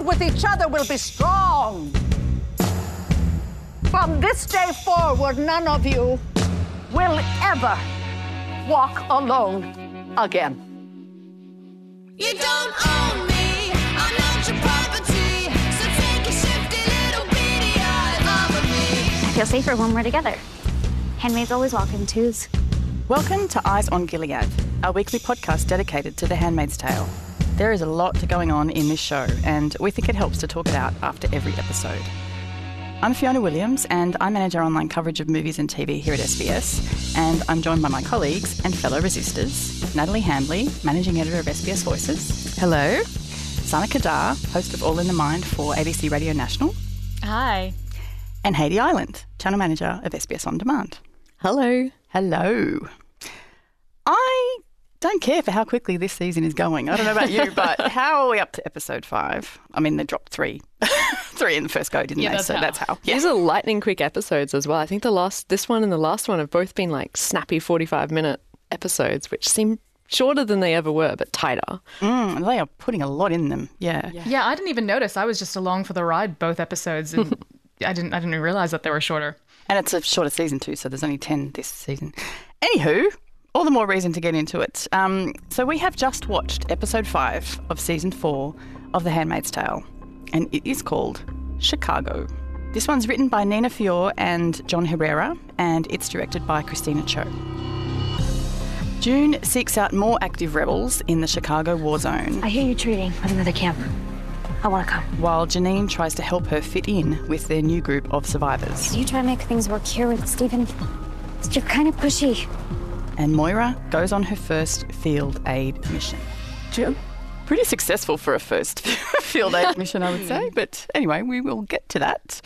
with each other will be strong. From this day forward, none of you will ever walk alone again. You don't own me, I'm not your property, so take a shifty little beady eye over me. I feel safer when we're together. Handmaid's always welcome, twos. Welcome to Eyes on Gilead, our weekly podcast dedicated to The Handmaid's Tale. There is a lot going on in this show, and we think it helps to talk it out after every episode. I'm Fiona Williams, and I manage our online coverage of movies and TV here at SBS, and I'm joined by my colleagues and fellow resistors, Natalie Hambley, managing editor of SBS Voices. Hello. Sana Kadar, host of All in the Mind for ABC Radio National. Hi. And Hayley Island, channel manager of SBS On Demand. Hello. Hello. I don't care for how quickly this season is going. I don't know about you, but how are we up to episode 5? I mean, they dropped 3 in the first go, didn't they? That's how. Yeah. These are lightning quick episodes as well. I think this one and the last one have both been like snappy 45-minute episodes, which seem shorter than they ever were, but tighter. They are putting a lot in them. Yeah. Yeah, I didn't even notice. I was just along for the ride both episodes, and I didn't even realise that they were shorter. And it's a shorter season too, so there's only 10 this season. Anywho, all the more reason to get into it. So we have just watched episode 5 of season 4 of The Handmaid's Tale, and it is called Chicago. This one's written by Nina Fior and John Herrera, and it's directed by Christina Cho. June seeks out more active rebels in the Chicago war zone. I hear you're treating with another camp. I want to come. While Janine tries to help her fit in with their new group of survivors. You try to make things work here with Stephen. You're kind of pushy. And Moira goes on her first field aid mission. June? Pretty successful for a first field aid mission, I would say. But anyway, we will get to that.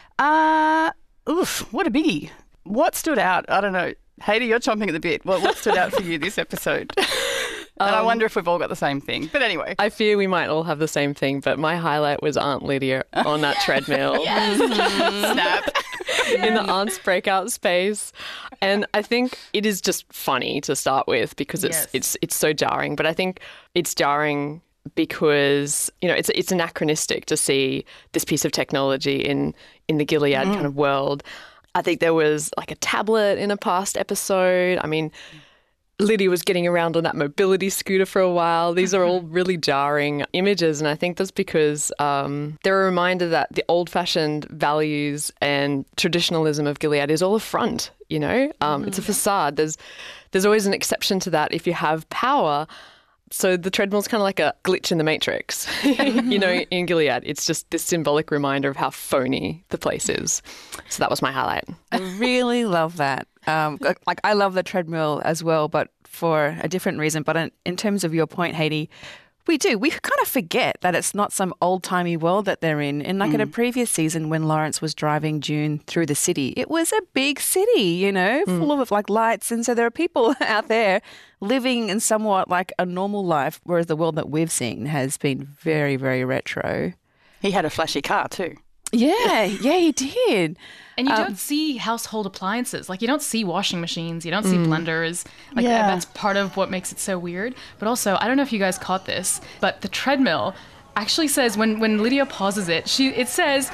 What a biggie. What stood out? I don't know. Hayley, you're chomping at the bit. What stood out for you this episode? And I wonder if we've all got the same thing. But anyway. I fear we might all have the same thing, but my highlight was Aunt Lydia on that treadmill. Snap. In the aunt's breakout space. And I think it is just funny to start with because it's so jarring. But I think it's jarring because, you know, it's anachronistic to see this piece of technology in the Gilead kind of world. I think there was like a tablet in a past episode. I mean, Lydia was getting around on that mobility scooter for a while. These are all really jarring images, and I think that's because they're a reminder that the old-fashioned values and traditionalism of Gilead is all a front, you know? It's a facade. There's always an exception to that if you have power. So the treadmill's kind of like a glitch in the Matrix, you know, in Gilead. It's just this symbolic reminder of how phony the place is. So that was my highlight. I really love that. I love the treadmill as well, but for a different reason. But in terms of your point, Hayley, we kind of forget that it's not some old-timey world that they're in. And like in a previous season when Lawrence was driving June through the city, it was a big city, you know, full of like lights. And so there are people out there living in somewhat like a normal life, whereas the world that we've seen has been very, very retro. He had a flashy car too. Yeah, he did. And you don't see household appliances. Like, you don't see washing machines. You don't see blenders. Like, that's part of what makes it so weird. But also, I don't know if you guys caught this, but the treadmill actually says, when Lydia pauses it, it says,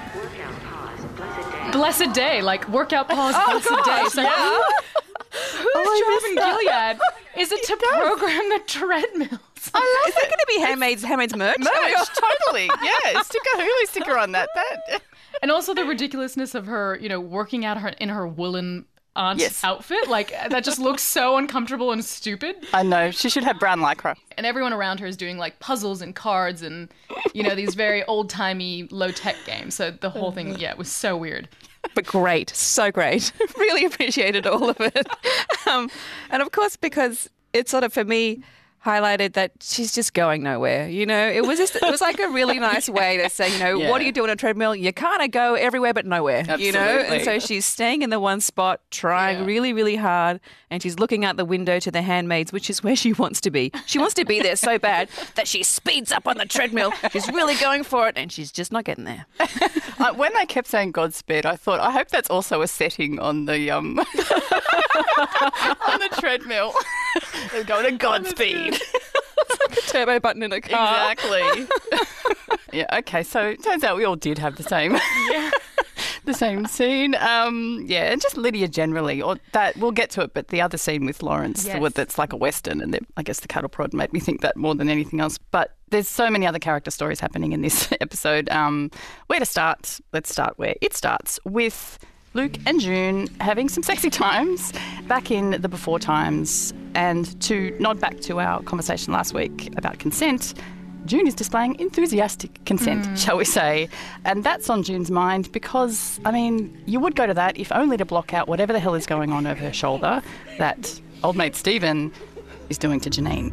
blessed day. Like, workout pause, blessed day. So whose job in Gilead is it to program the treadmills? Is that going to be Handmaid's merch? Totally. Yeah, stick a Hulu sticker on that. And also the ridiculousness of her, you know, working out in her woolen aunt's outfit. Like, that just looks so uncomfortable and stupid. I know. She should have brown lycra. And everyone around her is doing, like, puzzles and cards and, you know, these very old-timey, low-tech games. So the whole thing, it was so weird. But great. So great. Really appreciated all of it. And, of course, because it's sort of, for me, highlighted that she's just going nowhere. You know, it was like a really nice way to say, you know, what do you do on a treadmill? You kind of go everywhere but nowhere, Absolutely. You know? And so she's staying in the one spot, trying really, really hard, and she's looking out the window to the Handmaids, which is where she wants to be. She wants to be there so bad that she speeds up on the treadmill. She's really going for it, and she's just not getting there. When they kept saying Godspeed, I thought, I hope that's also a setting on the on the treadmill. They're going to Godspeed. It's like a turbo button in a car. Exactly. Yeah. Okay. So it turns out we all did have the same. The same scene. And just Lydia generally, or that we'll get to it, but the other scene with Lawrence, that's like a Western, and I guess the cattle prod made me think that more than anything else. But there's so many other character stories happening in this episode. Where to start? Let's start where it starts, with Luke and June having some sexy times back in the before times. And to nod back to our conversation last week about consent, June is displaying enthusiastic consent, shall we say. And that's on June's mind because, I mean, you would go to that if only to block out whatever the hell is going on over her shoulder that old mate Stephen is doing to Janine.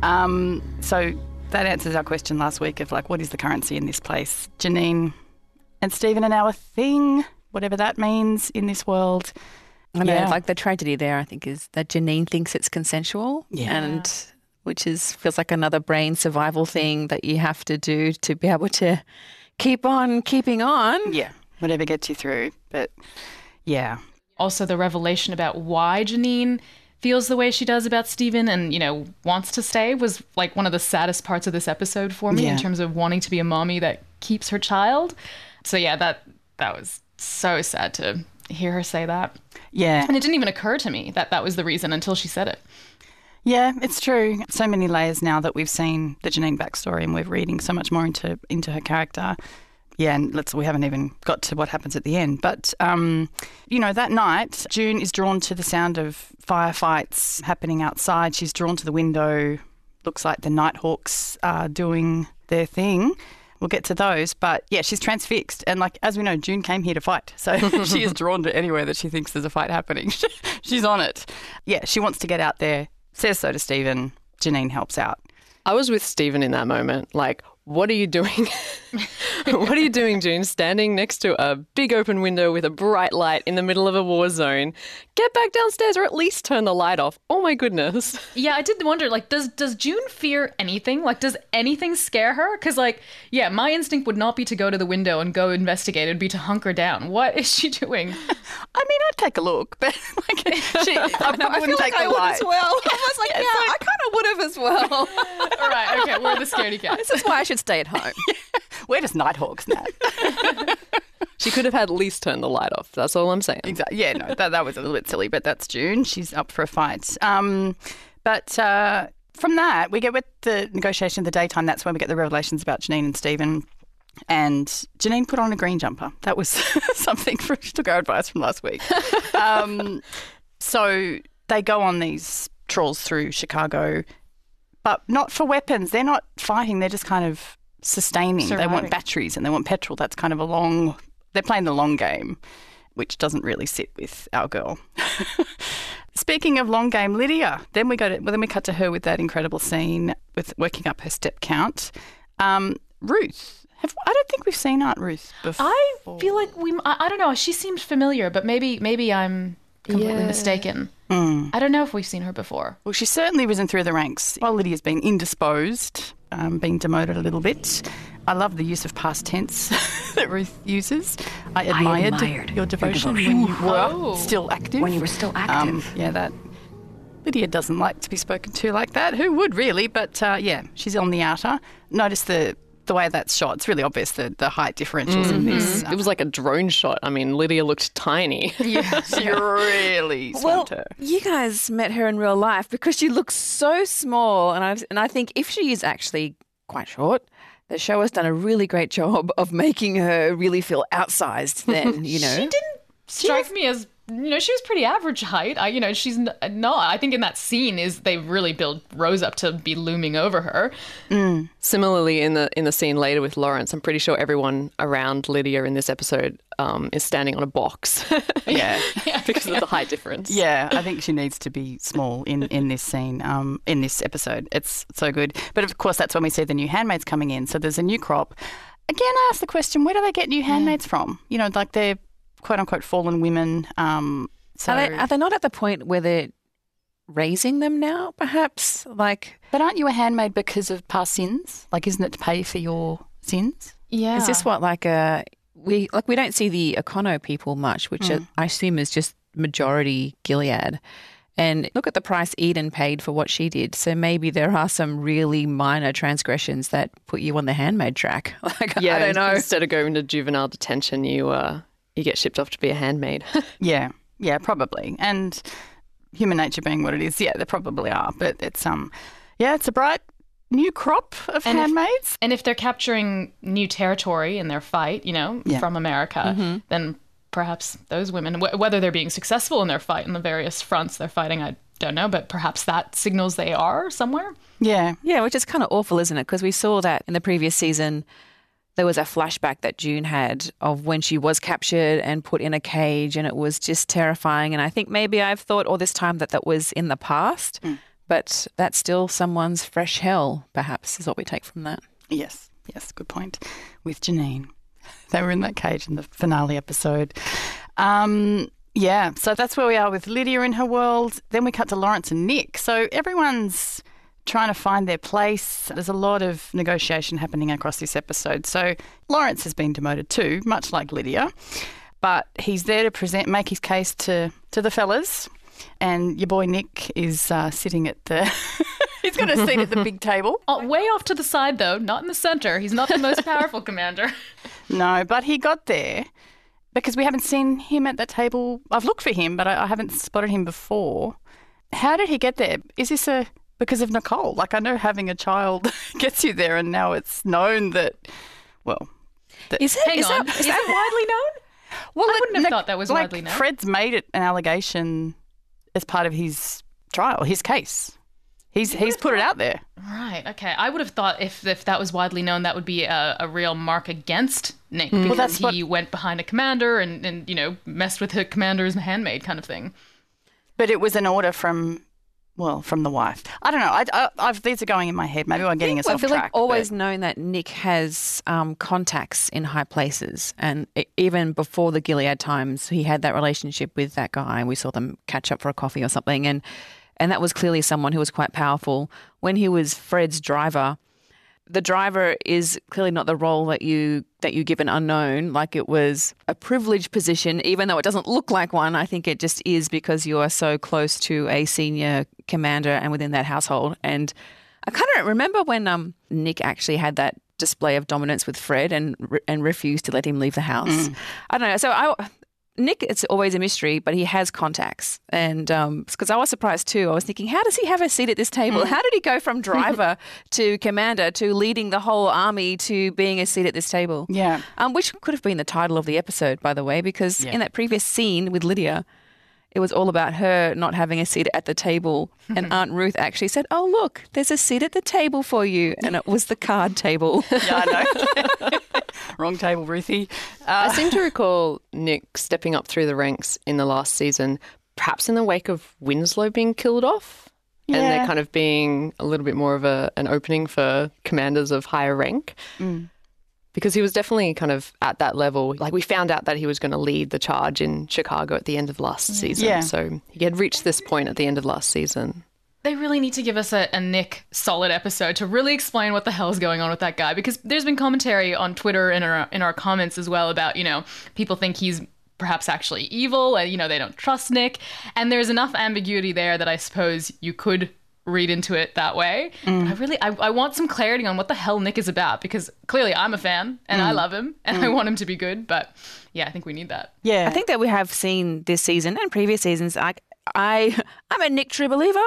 So that answers our question last week of, like, what is the currency in this place? Janine and Stephen are now a thing, whatever that means in this world. I know, like the tragedy there, I think, is that Janine thinks it's consensual. Yeah. And which feels like another brain survival thing that you have to do to be able to keep on keeping on. Yeah, whatever gets you through. But, yeah. Also, the revelation about why Janine feels the way she does about Stephen and, wants to stay was like one of the saddest parts of this episode for me in terms of wanting to be a mommy that keeps her child. So, yeah, that was so sad to hear her say that. Yeah. And it didn't even occur to me that was the reason until she said it. Yeah, it's true. So many layers now that we've seen the Janine backstory and we're reading so much more into her character. Yeah, and we haven't even got to what happens at the end. But, that night, June is drawn to the sound of firefights happening outside. She's drawn to the window. Looks like the Nighthawks are doing their thing. We'll get to those. But, yeah, she's transfixed. And, as we know, June came here to fight. So she is drawn to anywhere that she thinks there's a fight happening. She's on it. Yeah, she wants to get out there. Says so to Stephen. Janine helps out. I was with Stephen in that moment. Like, what are you doing? What are you doing, June? Standing next to a big open window with a bright light in the middle of a war zone. Get back downstairs or at least turn the light off. Oh, my goodness. Yeah, I did wonder, does June fear anything? Does anything scare her? Because, my instinct would not be to go to the window and go investigate. It would be to hunker down. What is she doing? I mean, I'd take a look, but I wouldn't take the light. As well. I was like, I kind of would have as well. All right, okay, we're the scaredy cats. This is why I should stay at home. We're just Nighthawks now. She could have at least turned the light off. That's all I'm saying. Exactly. Yeah, no, that was a little bit silly, but that's June. She's up for a fight. But from that, we get with the negotiation of the daytime. That's when we get the revelations about Janine and Stephen. And Janine put on a green jumper. That was something she took our advice from last week. So they go on these trawls through Chicago, but not for weapons. They're not fighting. They're just kind of sustaining. Surviving. They want batteries and they want petrol. That's kind of they're playing the long game, which doesn't really sit with our girl. Speaking of long game, Lydia. Then we cut to her with that incredible scene with working up her step count. Ruth. I don't think we've seen Aunt Ruth before. I feel like I don't know. She seemed familiar, but maybe I'm completely mistaken. I don't know if we've seen her before. Well, she's certainly risen through the ranks. While Lydia's been indisposed, being demoted a little bit. I love the use of past tense that Ruth uses. I admired your devotion when you were still active. When you were still active. That Lydia doesn't like to be spoken to like that. Who would really? But she's on the outer. Notice the way that's shot. It's really obvious the height differentials in this. It was like a drone shot. I mean, Lydia looked tiny. Yeah, she really swamped her. You guys met her in real life because she looks so small, and I think if she is actually quite short, the show has done a really great job of making her really feel outsized. Then She didn't strike me as. She was pretty average height. She's not. I think in that scene they really build Rose up to be looming over her. Similarly, in the scene later with Lawrence, I'm pretty sure everyone around Lydia in this episode is standing on a box. Yeah, because of the height difference. Yeah, I think she needs to be small in this scene, in this episode. It's so good. But of course, that's when we see the new handmaids coming in. So there's a new crop. Again, I ask the question: where do they get new handmaids from? They're quote-unquote fallen women. So are they not at the point where they're raising them now, perhaps? But aren't you a handmaid because of past sins? Isn't it to pay for your sins? Yeah. Is this what we don't see the Econo people much, which I assume is just majority Gilead. And look at the price Eden paid for what she did. So maybe there are some really minor transgressions that put you on the handmaid track. Like, I don't know. Instead of going to juvenile detention, you get shipped off to be a handmaid. Yeah, probably. And human nature being what it is, yeah, there probably are. But it's it's a bright new crop of handmaids. And if they're capturing new territory in their fight, from America, then perhaps those women, whether they're being successful in their fight in the various fronts they're fighting, I don't know, but perhaps that signals they are somewhere. Yeah. Yeah, which is kind of awful, isn't it? Because we saw that in the previous season, there was a flashback that June had of when she was captured and put in a cage, and it was just terrifying. And I think maybe I've thought all this time that was in the past, but that's still someone's fresh hell, perhaps, is what we take from that. Yes, good point. With Janine. They were in that cage in the finale episode. So that's where we are with Lydia in her world. Then we cut to Lawrence and Nick. So everyone's trying to find their place. There's a lot of negotiation happening across this episode. So Lawrence has been demoted too, much like Lydia, but he's there to make his case to the fellas. And your boy Nick is sitting at the... He's got a seat at the big table. Way off to the side, though, not in the centre. He's not the most powerful commander. No, but he got there because we haven't seen him at that table. I've looked for him, but I haven't spotted him before. How did he get there? Is this because of Nicole? Like, I know having a child gets you there, and now it's known that, well... Is it? Is that widely known? Well, I wouldn't have thought that was widely known. Fred's made it an allegation as part of his trial, his case. He's put it out there. Right, okay. I would have thought if that was widely known, that would be a real mark against Nick because he went behind a commander and messed with the commander's handmaid kind of thing. But it was an order from the wife. I don't know. I've these are going in my head. Maybe I'm getting us off track. I feel like always known that Nick has contacts in high places. And even before the Gilead times, he had that relationship with that guy. And we saw them catch up for a coffee or something. And that was clearly someone who was quite powerful. When he was Fred's driver, the driver is clearly not the role that you give an unknown. Like, it was a privileged position, even though it doesn't look like one. I think it just is because you are so close to a senior commander and within that household. And I kind of remember when Nick actually had that display of dominance with Fred and refused to let him leave the house. I don't know. So Nick, it's always a mystery, but he has contacts. And because I was surprised too. I was thinking, how does he have a seat at this table? How did he go from driver to commander to leading the whole army to being a seat at this table? Yeah. Which could have been the title of the episode, by the way, because in that previous scene with Lydia, it was all about her not having a seat at the table. And Aunt Ruth actually said, oh, look, there's a seat at the table for you. And it was the card table. Yeah, I know. Wrong table, Ruthie. I seem to recall Nick stepping up through the ranks in the last season, perhaps in the wake of Winslow being killed off. Yeah. And there kind of being a little bit more of an opening for commanders of higher rank. Because he was definitely kind of at that level. Like, we found out that he was going to lead the charge in Chicago at the end of last season. Yeah. So he had reached this point at the end of last season. They really need to give us a Nick solid episode to really explain what the hell is going on with that guy, because there's been commentary on Twitter and in our comments as well about, people think he's perhaps actually evil and, they don't trust Nick. And there's enough ambiguity there that I suppose you could read into it that way. But I want some clarity on what the hell Nick is about, because clearly I'm a fan and I love him and I want him to be good. But yeah, I think we need that. Yeah. I think that we have seen this season and previous seasons, I'm a Nick true believer.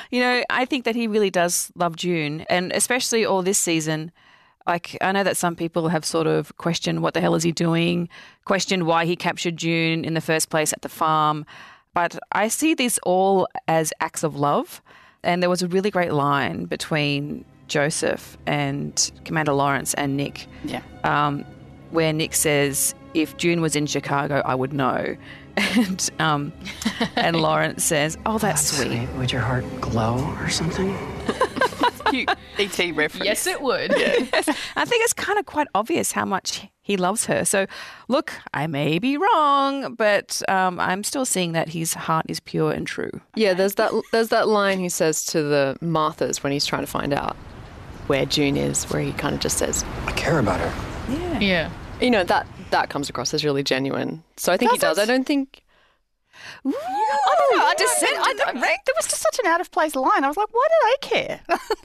I think that he really does love June, and especially all this season. Like, I know that some people have sort of questioned what the hell is he doing, questioned why he captured June in the first place at the farm. But I see this all as acts of love. And there was a really great line between Joseph and Commander Lawrence and Nick. Yeah. Where Nick says, if June was in Chicago, I would know. And Lawrence says, oh, that's sweet. Would your heart glow or something? Cute E.T. reference. Yes, it would. Yes. I think it's kind of quite obvious how much he loves her. So, look, I may be wrong, but I'm still seeing that his heart is pure and true. Yeah, there's that line he says to the Marthas when he's trying to find out where June is, where he kind of just says, I care about her. Yeah. That comes across as really genuine. So I think he does. I don't think Ooh, I don't know. I just said there was just such an out of place line. I was like, why do they care?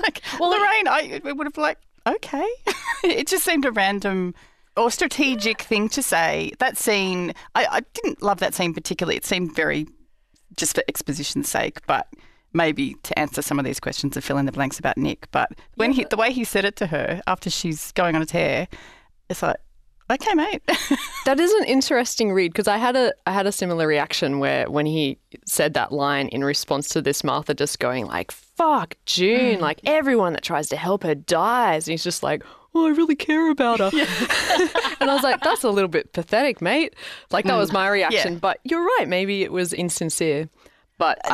Lorraine, it would have like, okay. It just seemed a random or strategic thing to say. That scene, I didn't love that scene particularly. It seemed very just for exposition's sake, but maybe to answer some of these questions or fill in the blanks about Nick. But when the way he said it to her after she's going on a tear, it's like, okay, mate. That is an interesting read because I had a similar reaction where when he said that line in response to this Martha just going like, fuck June, like everyone that tries to help her dies. And he's just like, oh, I really care about her. And I was like, that's a little bit pathetic, mate. Like that was my reaction. Yeah. But you're right. Maybe it was insincere. But no,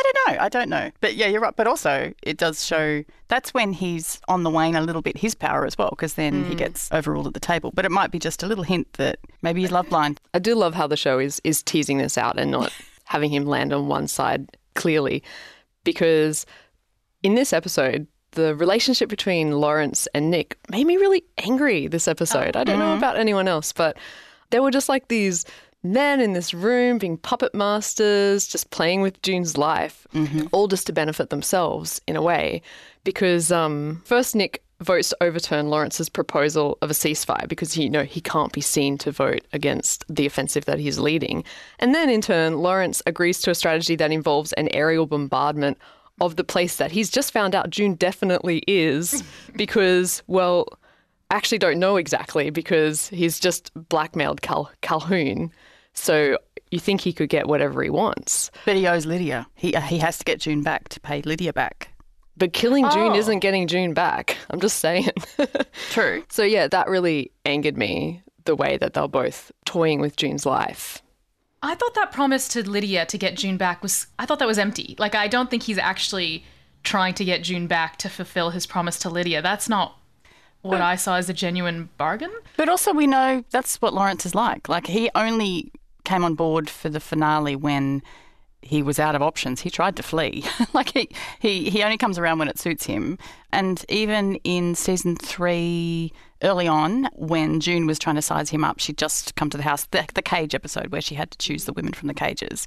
I don't know. But yeah, you're right. But also it does show that's when he's on the wane a little bit, his power as well, because then he gets overruled at the table. But it might be just a little hint that maybe he's love blind. I do love how the show is teasing this out and not having him land on one side clearly, because in this episode, the relationship between Lawrence and Nick made me really angry this episode. I don't know about anyone else, but there were just like these men in this room being puppet masters, just playing with June's life, all just to benefit themselves in a way. Because first Nick votes to overturn Lawrence's proposal of a ceasefire because he can't be seen to vote against the offensive that he's leading. And then in turn, Lawrence agrees to a strategy that involves an aerial bombardment of the place that he's just found out June definitely is because, well, I actually don't know exactly because he's just blackmailed Calhoun. So you think he could get whatever he wants. But he owes Lydia. He has to get June back to pay Lydia back. But killing June isn't getting June back. I'm just saying. True. So yeah, that really angered me, the way that they're both toying with June's life. I thought that promise to Lydia to get June back I thought that was empty. Like, I don't think he's actually trying to get June back to fulfill his promise to Lydia. That's not what I saw as a genuine bargain. But also we know that's what Lawrence is like. Like, he only came on board for the finale when he was out of options. He tried to flee. Like, he only comes around when it suits him. And even in season 3, early on, when June was trying to size him up, she'd just come to the house, the cage episode where she had to choose the women from the cages.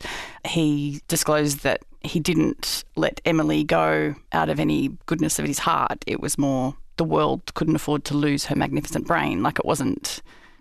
He disclosed that he didn't let Emily go out of any goodness of his heart. It was more the world couldn't afford to lose her magnificent brain. Like, it wasn't,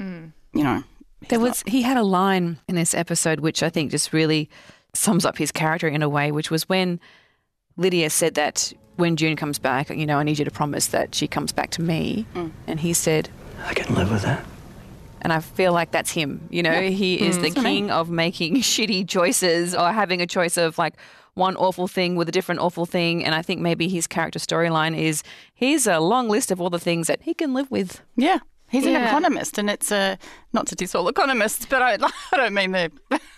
He had a line in this episode which I think just really sums up his character in a way, which was when Lydia said that when June comes back, I need you to promise that she comes back to me. And he said, I can live with that. And I feel like that's him. He is the king of making shitty choices or having a choice of like one awful thing with a different awful thing. And I think maybe his character storyline is here's a long list of all the things that he can live with. Yeah. He's an economist, and it's not to diss all economists, but I don't mean they're...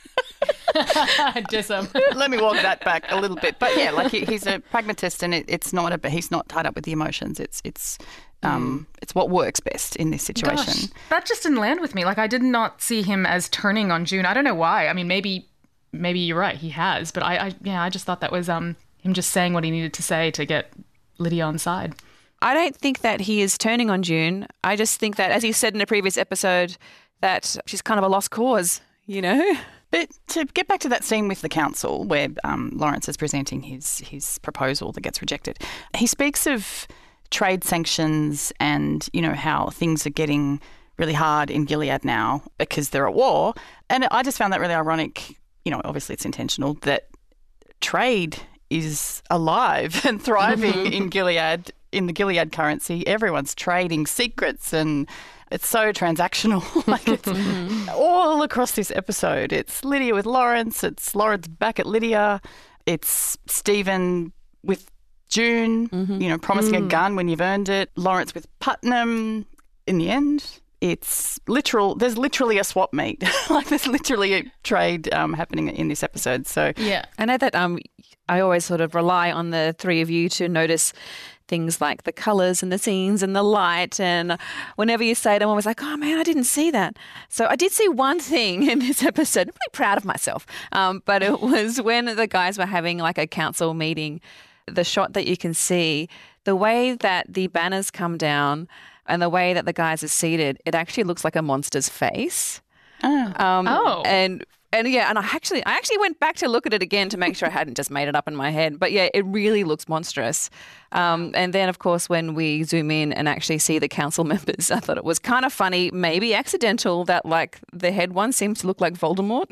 Let me walk that back a little bit. But yeah, like he's a pragmatist, and he's not tied up with the emotions. It's what works best in this situation. Gosh, that just didn't land with me. Like, I did not see him as turning on June. I don't know why. I mean, maybe you're right. He has, but I just thought that was him just saying what he needed to say to get Lydia on side. I don't think that he is turning on June. I just think that, as he said in a previous episode, that she's kind of a lost cause, But to get back to that scene with the council where Lawrence is presenting his proposal that gets rejected, he speaks of trade sanctions and, how things are getting really hard in Gilead now because they're at war. And I just found that really ironic. Obviously it's intentional that trade is alive and thriving in Gilead, in the Gilead currency. Everyone's trading secrets and it's so transactional. Like, it's all across this episode. It's Lydia with Lawrence. It's Lawrence back at Lydia. It's Stephen with June, promising a gun when you've earned it. Lawrence with Putnam in the end. It's literal. There's literally a swap meet. Like, there's literally a trade happening in this episode. So yeah, I know that I always sort of rely on the three of you to notice things like the colours and the scenes and the light. And whenever you say it, I'm always like, oh man, I didn't see that. So I did see one thing in this episode. I'm really proud of myself. But it was when the guys were having like a council meeting, the shot that you can see, the way that the banners come down and the way that the guys are seated, it actually looks like a monster's face. And And I actually went back to look at it again to make sure I hadn't just made it up in my head. But yeah, it really looks monstrous. And then, of course, when we zoom in and actually see the council members, I thought it was kind of funny, maybe accidental, that like the head one seems to look like Voldemort.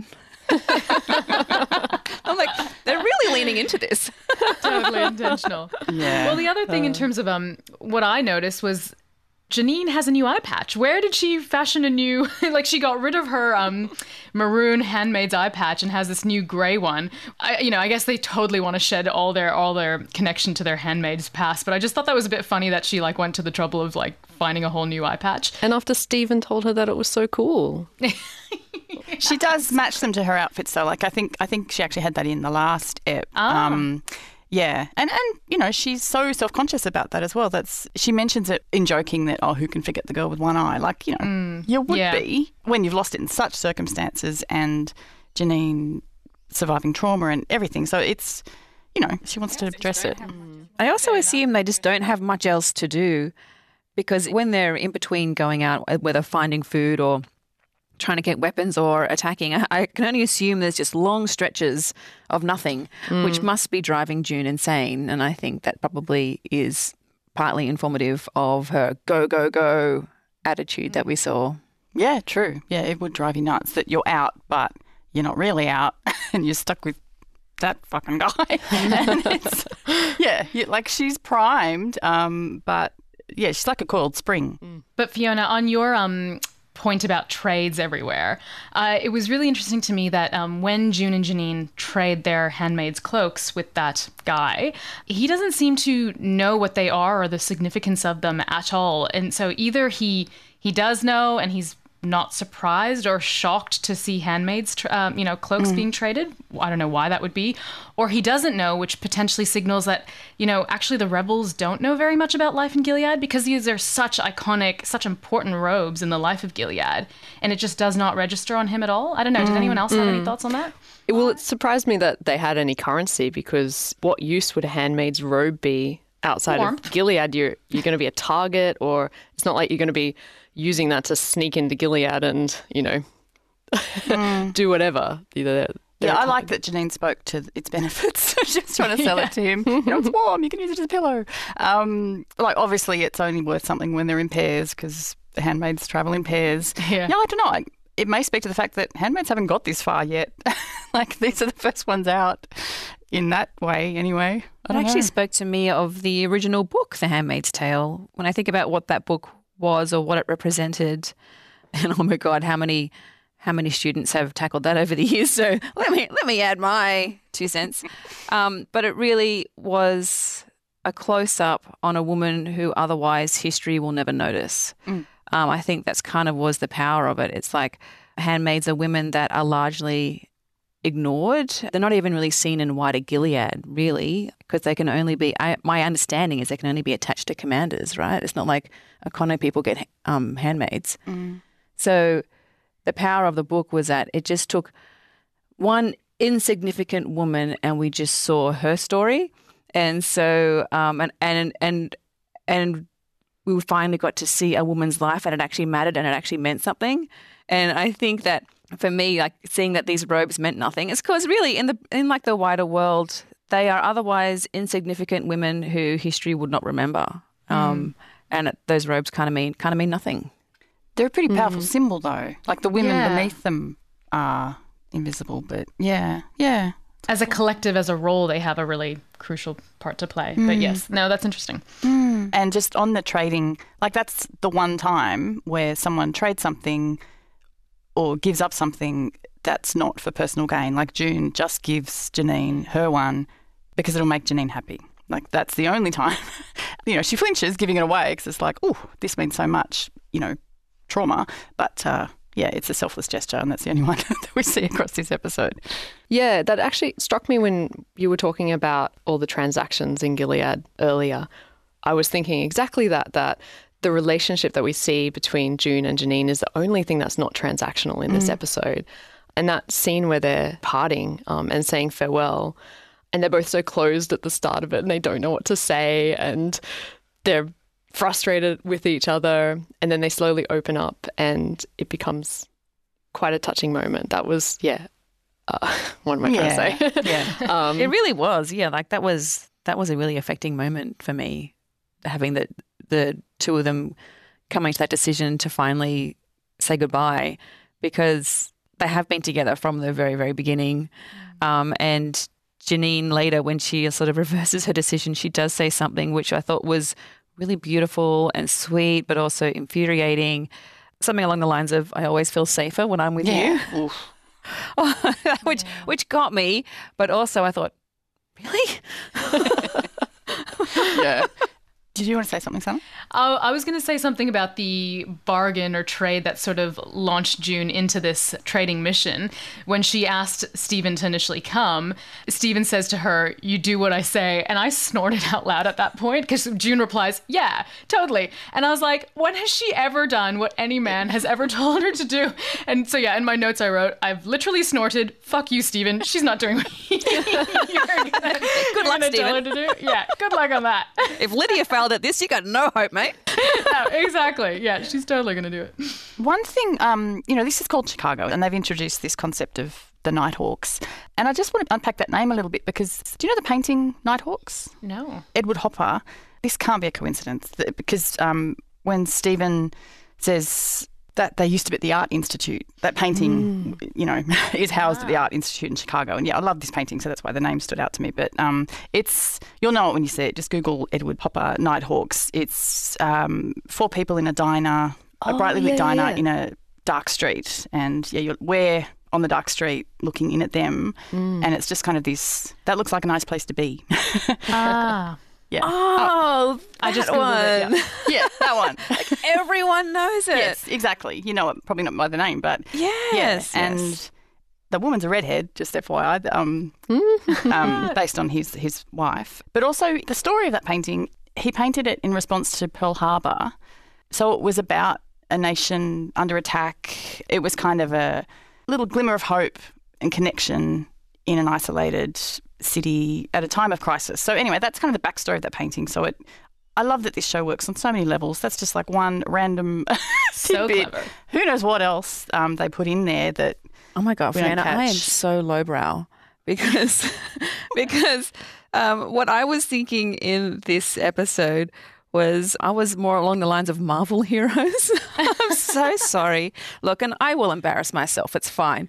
I'm like, they're really leaning into this. Totally intentional. Yeah. Well, the other thing in terms of what I noticed was Janine has a new eye patch. Where did she fashion a new, like she got rid of her maroon Handmaid's eye patch and has this new grey one. I guess they totally want to shed all their connection to their Handmaid's past, but I just thought that was a bit funny that she like went to the trouble of like finding a whole new eye patch. And after Stephen told her that it was so cool. She does match them to her outfits though. Like I think she actually had that in the last ep. Yeah. And she's so self-conscious about that as well. She mentions it in joking that, who can forget the girl with one eye? Like, you would be when you've lost it in such circumstances, and Janine surviving trauma and everything. So it's, she wants to address it. I also assume they just don't have much else to do, because when they're in between going out, whether finding food or trying to get weapons or attacking, I can only assume there's just long stretches of nothing, which must be driving June insane. And I think that probably is partly informative of her go, go, go attitude that we saw. Yeah, true. Yeah, it would drive you nuts that you're out, but you're not really out and you're stuck with that fucking guy. And it's, she's primed, but yeah, she's like a coiled spring. But Fiona, on your point about trades everywhere, it was really interesting to me that when June and Janine trade their handmaid's cloaks with that guy, he doesn't seem to know what they are or the significance of them at all. And so either he does know and he's not surprised or shocked to see handmaids, cloaks being traded. I don't know why that would be. Or he doesn't know, which potentially signals that, actually the rebels don't know very much about life in Gilead, because these are such iconic, such important robes in the life of Gilead. And it just does not register on him at all. I don't know. Did anyone else have any thoughts on that? Well, it surprised me that they had any currency, because what use would a handmaid's robe be outside of Gilead? You're going to be a target, or it's not like you're going to be using that to sneak into Gilead and, do whatever. I like that Janine spoke to its benefits. She's trying to sell it to him. It's warm. You can use it as a pillow. Obviously, it's only worth something when they're in pairs, because the handmaids travel in pairs. Yeah, I don't know. It may speak to the fact that handmaids haven't got this far yet. These are the first ones out in that way, anyway. It actually spoke to me of the original book, The Handmaid's Tale. When I think about what that book was or what it represented, and oh my God, how many students have tackled that over the years? So let me add my 2 cents. But it really was a close up on a woman who otherwise history will never notice. I think that's kind of was the power of it. It's like handmaids are women that are largely ignored. They're not even really seen in wider Gilead, really, because they can only be, my understanding is they can only be attached to commanders, right? It's not like O'Connor people get handmaids. So the power of the book was that it just took one insignificant woman and we just saw her story. And so, and we finally got to see a woman's life, and it actually mattered and it actually meant something. And I think that for me, like seeing that these robes meant nothing, is because really in the wider world, they are otherwise insignificant women who history would not remember. Those robes kind of mean nothing. They're a pretty powerful symbol, though. Like the women beneath them are invisible, but yeah. As a collective, as a role, they have a really crucial part to play. But yes, no, that's interesting. And just on the trading, that's the one time where someone trades something or gives up something that's not for personal gain. Like June just gives Janine her one because it'll make Janine happy. That's the only time. She flinches giving it away because it's like, oh, this means so much, trauma. But it's a selfless gesture, and that's the only one that we see across this episode. Yeah, that actually struck me when you were talking about all the transactions in Gilead earlier. I was thinking exactly that the relationship that we see between June and Janine is the only thing that's not transactional in this episode. And that scene where they're parting and saying farewell, and they're both so closed at the start of it and they don't know what to say and they're frustrated with each other, and then they slowly open up and it becomes quite a touching moment. That was, What am I trying to say? Yeah. It really was. Yeah, like that was a really affecting moment for me, having the two of them coming to that decision to finally say goodbye, because they have been together from the very, very beginning. And Janine later, when she sort of reverses her decision, she does say something which I thought was really beautiful and sweet, but also infuriating. Something along the lines of, "I always feel safer when I'm with you," which got me. But also, I thought, really? Yeah. Did you want to say something, Sam? I was going to say something about the bargain or trade that sort of launched June into this trading mission. When she asked Stephen to initially come, Stephen says to her, "You do what I say." And I snorted out loud at that point because June replies, "Yeah, totally." And I was like, when has she ever done what any man has ever told her to do? And so, yeah, in my notes I wrote, "I've literally snorted. Fuck you, Stephen. She's not doing what Good luck, Stephen. To do. Yeah, good luck on that. If Lydia failed at this, you got no hope, mate. No, exactly. Yeah, she's totally going to do it. One thing, this is called Chicago, and they've introduced this concept of the Nighthawks. And I just want to unpack that name a little bit because do you know the painting Nighthawks? No. Edward Hopper. This can't be a coincidence because when Stephen says that they used to be at the Art Institute, that painting, is housed at the Art Institute in Chicago. And yeah, I love this painting, so that's why the name stood out to me. But you'll know it when you see it. Just Google Edward Hopper Nighthawks. It's 4 people in a diner, a brightly lit diner in a dark street. And we're on the dark street looking in at them. And it's just kind of that looks like a nice place to be. Yeah. Oh, I just Googled it. Yeah, that one. Everyone knows it. Yes, exactly. You know it, probably not by the name, but yes. And the woman's a redhead, just FYI, based on his wife. But also the story of that painting, he painted it in response to Pearl Harbor. So it was about a nation under attack. It was kind of a little glimmer of hope and connection in an isolated city at a time of crisis. So anyway, that's kind of the backstory of that painting. So I love that this show works on so many levels. That's just like one random so tidbit. Clever. Who knows what else they put in there that oh my God, Fiona, I am so lowbrow because what I was thinking in this episode was I was more along the lines of Marvel heroes. I'm so sorry. Look, and I will embarrass myself. It's fine.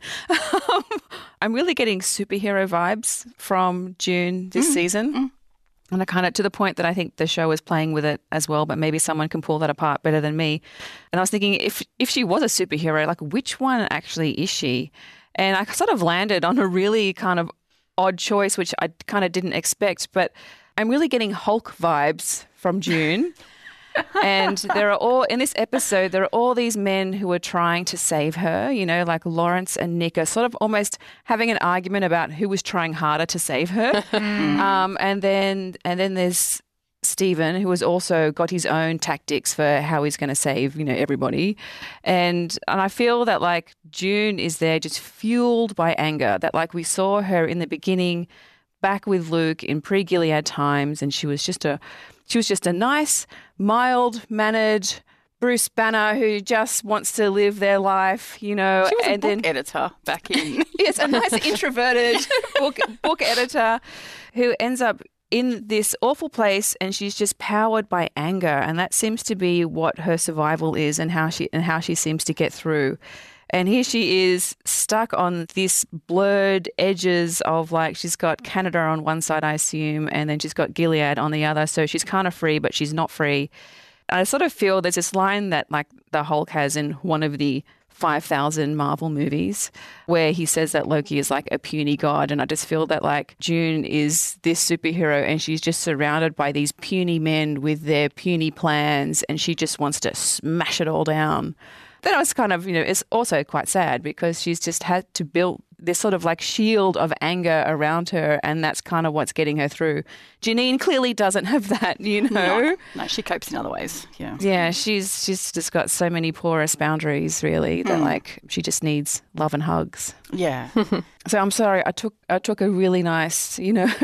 I'm really getting superhero vibes from June this season. And I kind of, to the point that I think the show is playing with it as well, but maybe someone can pull that apart better than me. And I was thinking, if she was a superhero, like which one actually is she? And I sort of landed on a really kind of odd choice, which I kind of didn't expect, but I'm really getting Hulk vibes from June. And in this episode, there are all these men who are trying to save her, like Lawrence and Nick are sort of almost having an argument about who was trying harder to save her. And then there's Stephen, who has also got his own tactics for how he's going to save, everybody. And I feel that like June is there just fueled by anger, that like we saw her in the beginning back with Luke in pre-Gilead times, and she was just a nice, mild-mannered Bruce Banner who just wants to live their life, She was a book editor back in. Yes, a nice introverted book editor who ends up in this awful place, and she's just powered by anger, and that seems to be what her survival is, and how she seems to get through. And here she is stuck on this blurred edges of like she's got Canada on one side, I assume, and then she's got Gilead on the other. So she's kind of free, but she's not free. I sort of feel there's this line that like the Hulk has in one of the 5,000 Marvel movies where he says that Loki is like a puny god. And I just feel that like June is this superhero and she's just surrounded by these puny men with their puny plans, and she just wants to smash it all down. Then I was kind of, it's also quite sad because she's just had to build this sort of like shield of anger around her, and that's kind of what's getting her through. Janine clearly doesn't have that, No, she copes in other ways. Yeah. Yeah, she's just got so many porous boundaries, really, that like she just needs love and hugs. Yeah. So I'm sorry, I took a really nice,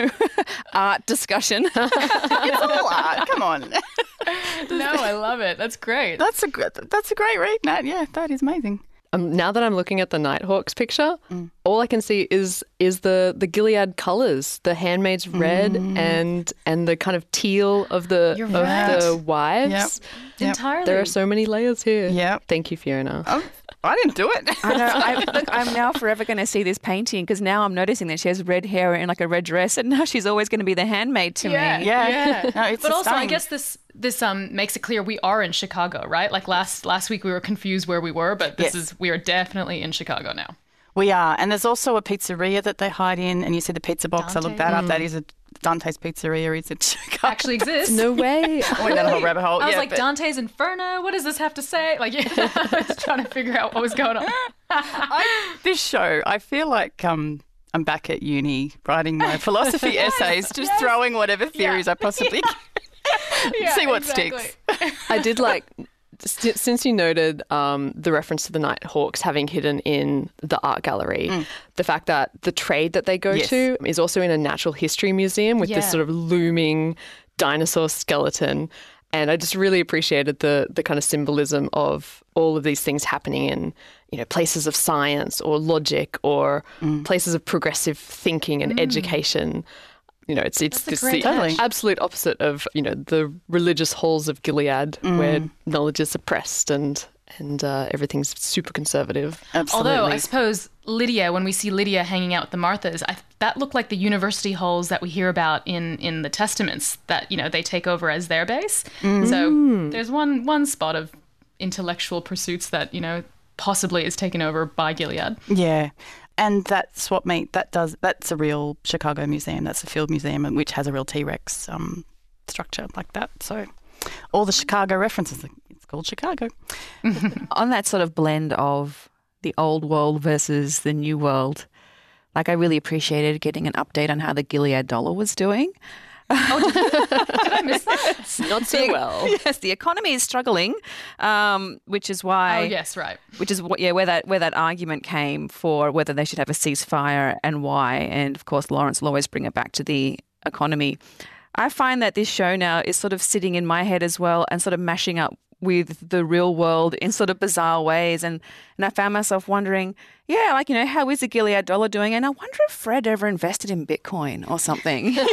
art discussion. It's all art. Come on. No, I love it. That's great. That's a great read, Nat. Yeah, that is amazing. now that I'm looking at the Nighthawks picture, all I can see is the Gilead colours, the Handmaid's red and the kind of teal of the the wives. Yep. Entirely. There are so many layers here. Yeah. Thank you, Fiona. Oh, I didn't do it. I know. Look, I'm now forever going to see this painting because now I'm noticing that she has red hair and like a red dress, and now she's always going to be the handmaid to me. Yeah. No, it's But also, I stunning. guess this makes it clear we are in Chicago, right? Like last week we were confused where we were, but we are definitely in Chicago now. We are. And there's also a pizzeria that they hide in, and you see the pizza box. I looked that up. That is a Dante's Pizzeria. Is it Chicago? Actually exists. No way. I went down a whole rabbit hole. I was like, Dante's Inferno? What does this have to say? Like, I was trying to figure out what was going on. This show, I feel like I'm back at uni writing my philosophy essays, just throwing whatever theories I possibly can. See what sticks. I did like, since you noted the reference to the Nighthawks having hidden in the art gallery, the fact that the trade that they go to is also in a natural history museum with this sort of looming dinosaur skeleton. And I just really appreciated the kind of symbolism of all of these things happening in, places of science or logic or places of progressive thinking and education. It's the absolute opposite of, the religious halls of Gilead where knowledge is suppressed and everything's super conservative. Absolutely. Although I suppose Lydia, when we see Lydia hanging out with the Marthas, that looked like the university halls that we hear about in the Testaments that, they take over as their base. So there's one spot of intellectual pursuits that, possibly is taken over by Gilead. Yeah. And that's that's a real Chicago museum. That's a field museum, which has a real T-Rex structure like that. So all the Chicago references, it's called Chicago. On that sort of blend of the old world versus the new world, like I really appreciated getting an update on how the Gilead dollar was doing. Did I miss that? Not so well. Yes, the economy is struggling, which is why. Oh, yes, right. Which is where that argument came for whether they should have a ceasefire and why. And of course, Lawrence will always bring it back to the economy. I find that this show now is sort of sitting in my head as well and sort of mashing up with the real world in sort of bizarre ways. And I found myself wondering, how is the Gilead dollar doing? And I wonder if Fred ever invested in Bitcoin or something. And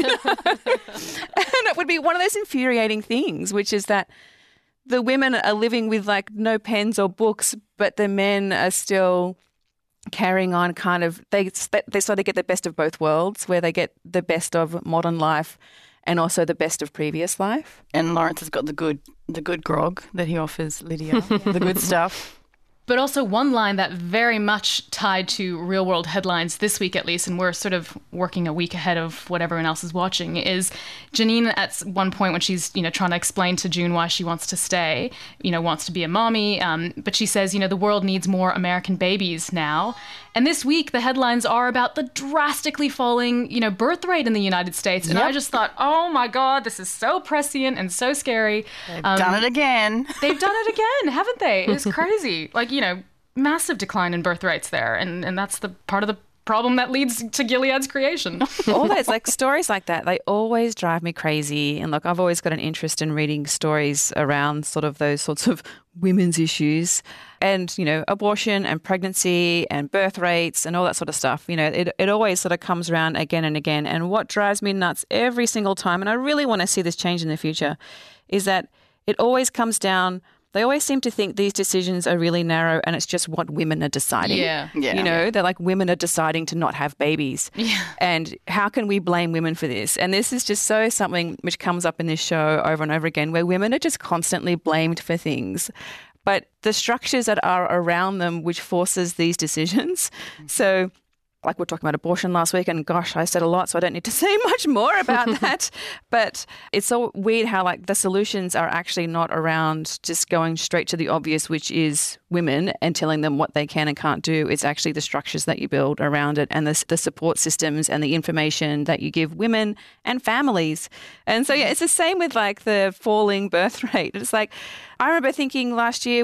it would be one of those infuriating things, which is that the women are living with like no pens or books, but the men are still carrying on kind of, they sort of get the best of both worlds, where they get the best of modern life and also the best of previous life. And Lawrence has got the good grog that he offers Lydia, the good stuff. But also one line that very much tied to real world headlines this week, at least, and we're sort of working a week ahead of what everyone else is watching, is Janine at one point when she's, trying to explain to June why she wants to stay, wants to be a mommy. But she says, the world needs more American babies now. And this week, the headlines are about the drastically falling, birth rate in the United States. And I just thought, oh my God, this is so prescient and so scary. They've done it again. They've done it again, haven't they? It's crazy. Like, massive decline in birth rates there. And that's the part of the problem that leads to Gilead's creation. All those stories like that, they always drive me crazy. And look, I've always got an interest in reading stories around sort of those sorts of women's issues and, abortion and pregnancy and birth rates and all that sort of stuff. It always sort of comes around again and again. And what drives me nuts every single time, and I really want to see this change in the future, is that it always comes down. They always seem to think these decisions are really narrow and it's just what women are deciding. Yeah. They're like, women are deciding to not have babies. Yeah. And how can we blame women for this? And this is just something which comes up in this show over and over again, where women are just constantly blamed for things. But the structures that are around them which forces these decisions. So like we were talking about abortion last week, and gosh, I said a lot, so I don't need to say much more about that. But it's so weird how the solutions are actually not around just going straight to the obvious, which is women, and telling them what they can and can't do. It's actually the structures that you build around it and the support systems and the information that you give women and families. And so, it's the same with the falling birth rate. It's I remember thinking last year when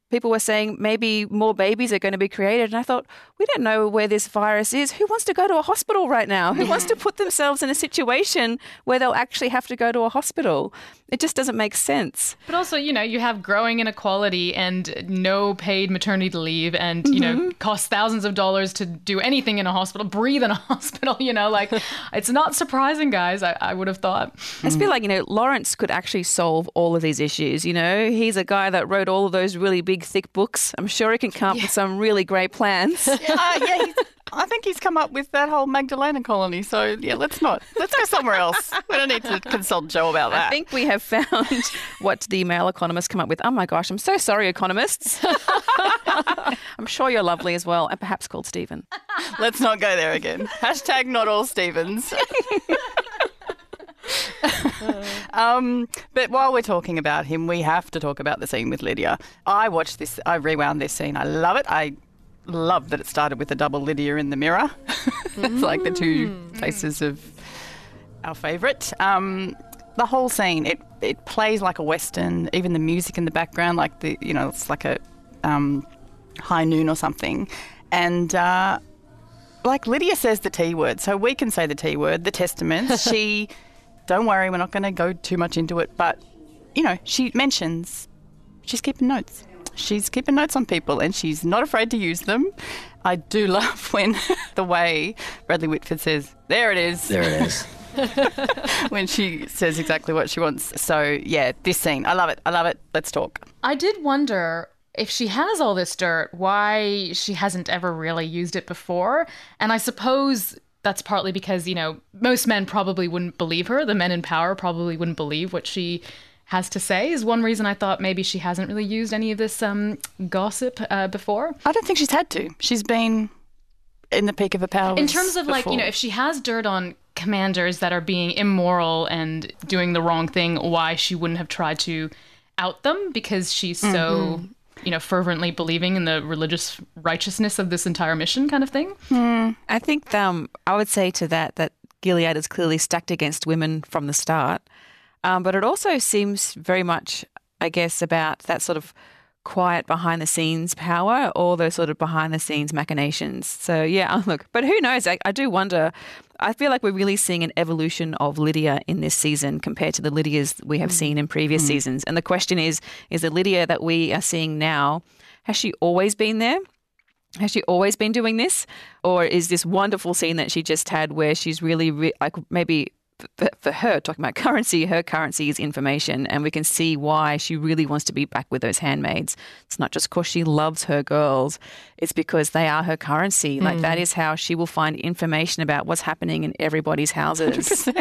people were saying maybe more babies are going to be created. And I thought, we don't know where this virus is. Who wants to go to a hospital right now? Who wants to put themselves in a situation where they'll actually have to go to a hospital? It just doesn't make sense. But also, you have growing inequality and no paid maternity leave and, costs thousands of dollars to do anything in a hospital, breathe in a hospital, it's not surprising, guys, I would have thought. I just feel like, Lawrence could actually solve all of these issues, He's a guy that wrote all of those really big, thick books. I'm sure he can come up with some really great plans. I think he's come up with that whole Magdalena colony. So, let's go somewhere else. We don't need to consult Joe about that. I think we have found what the male economists come up with. Oh, my gosh, I'm so sorry, economists. I'm sure you're lovely as well, and perhaps called Stephen. Let's not go there again. # not all Stephens. But while we're talking about him, we have to talk about the scene with Lydia. I rewound this scene. I love it. I love that it started with a double Lydia in the mirror. It's like the two faces of our favourite. The whole scene, it plays like a Western, even the music in the background, like it's like a high noon or something. And like Lydia says the T word, so we can say the T word, the Testaments. Don't worry, we're not going to go too much into it, but, she mentions she's keeping notes. She's keeping notes on people and she's not afraid to use them. I do love when the way Bradley Whitford says, there it is. There it is. When she says exactly what she wants. So, this scene, I love it. Let's talk. I did wonder if she has all this dirt, why she hasn't ever really used it before. And I suppose that's partly because, most men probably wouldn't believe her. The men in power probably wouldn't believe what she has to say, is one reason I thought maybe she hasn't really used any of this gossip before. I don't think she's had to. She's been in the peak of her powers. In terms of before. if she has dirt on commanders that are being immoral and doing the wrong thing, why she wouldn't have tried to out them because she's so, fervently believing in the religious righteousness of this entire mission kind of thing. I think I would say to that Gilead is clearly stacked against women from the start. But it also seems very much, I guess, about that sort of quiet behind-the-scenes power or those sort of behind-the-scenes machinations. So, look, but who knows? I do wonder. I feel like we're really seeing an evolution of Lydia in this season compared to the Lydias we have seen in previous seasons. And the question is the Lydia that we are seeing now, has she always been there? Has she always been doing this? Or is this wonderful scene that she just had where she's really maybe... For her, talking about currency, her currency is information, and we can see why she really wants to be back with those handmaids. It's not just because she loves her girls, it's because they are her currency. Like that is how she will find information about what's happening in everybody's houses.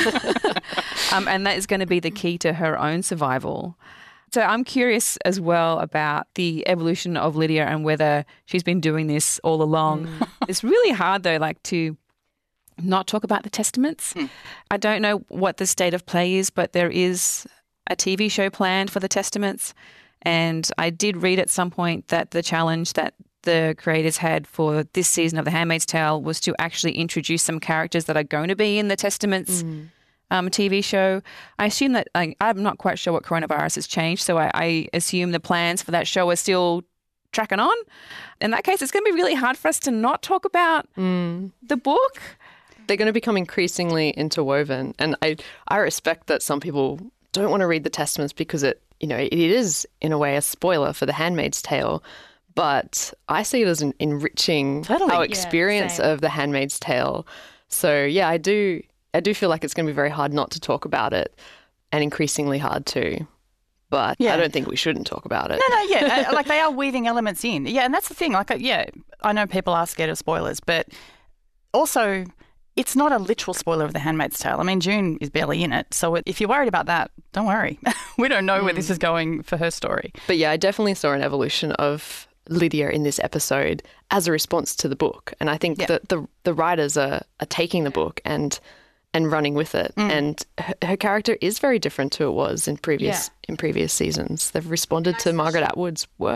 And that is going to be the key to her own survival. So I'm curious as well about the evolution of Lydia and whether she's been doing this all along. It's really hard though, to not talk about the Testaments. I don't know what the state of play is, but there is a TV show planned for the Testaments. And I did read at some point that the challenge that the creators had for this season of The Handmaid's Tale was to actually introduce some characters that are going to be in the Testaments TV show. I assume that, I'm not quite sure what coronavirus has changed, so I assume the plans for that show are still tracking on. In that case, it's going to be really hard for us to not talk about the book. They're going to become increasingly interwoven. And I respect that some people don't want to read the Testaments because it is, in a way, a spoiler for The Handmaid's Tale. But I see it as an enriching our experience of The Handmaid's Tale. So, I do feel like it's going to be very hard not to talk about it and increasingly hard to. But I don't think we shouldn't talk about it. No, they are weaving elements in. Yeah, and that's the thing. I know people are scared of spoilers, but also... it's not a literal spoiler of The Handmaid's Tale. I mean, June is barely in it. So if you're worried about that, don't worry. We don't know where this is going for her story. But I definitely saw an evolution of Lydia in this episode as a response to the book. And I think that the writers are taking the book and running with it. And her character is very different to it was in previous seasons. They've responded to Margaret Atwood's work.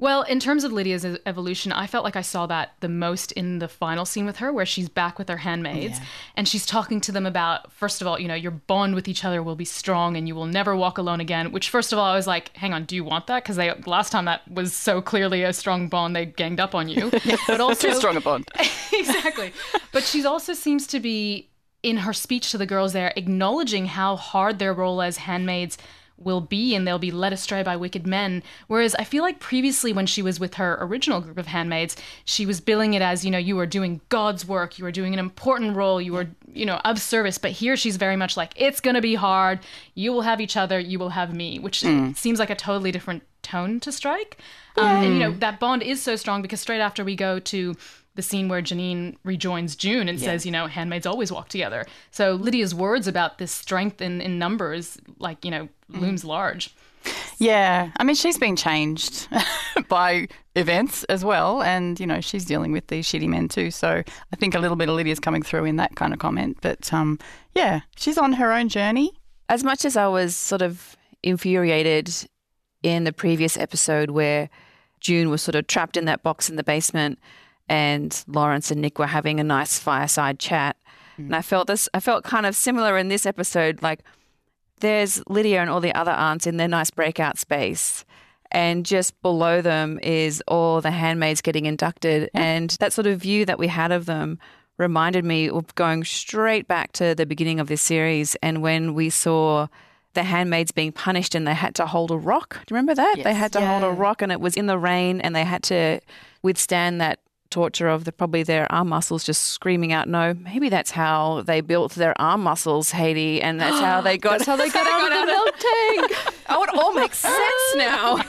Well, in terms of Lydia's evolution, I felt like I saw that the most in the final scene with her, where she's back with her handmaids and she's talking to them about, first of all, your bond with each other will be strong and you will never walk alone again, which first of all, I was like, hang on, do you want that? Because last time that was so clearly a strong bond, they ganged up on you. But also, too strong a bond. Exactly. But she also seems to be, in her speech to the girls there, acknowledging how hard their role as handmaids will be, and they'll be led astray by wicked men. Whereas I feel like previously when she was with her original group of handmaids, she was billing it as, you are doing God's work, you are doing an important role, you are, of service. But here she's very much like, it's going to be hard. You will have each other, you will have me, which seems like a totally different tone to strike. And, that bond is so strong because straight after we go to the scene where Janine rejoins June and says, handmaids always walk together. So Lydia's words about this strength in numbers, looms large. Yeah. I mean, she's been changed by events as well. And, she's dealing with these shitty men too. So I think a little bit of Lydia's coming through in that kind of comment. But, she's on her own journey. As much as I was sort of infuriated in the previous episode where June was sort of trapped in that box in the basement and Lawrence and Nick were having a nice fireside chat. And I felt kind of similar in this episode. Like, there's Lydia and all the other aunts in their nice breakout space, and just below them is all the handmaids getting inducted. And that sort of view that we had of them reminded me of going straight back to the beginning of this series, and when we saw the handmaids being punished and they had to hold a rock. Do you remember that? Yes. They had to hold a rock, and it was in the rain, and they had to withstand that torture of probably their arm muscles just screaming out no. Maybe that's how they built their arm muscles, Haiti, and that's how they got out of the milk tank. Oh, it all makes sense now.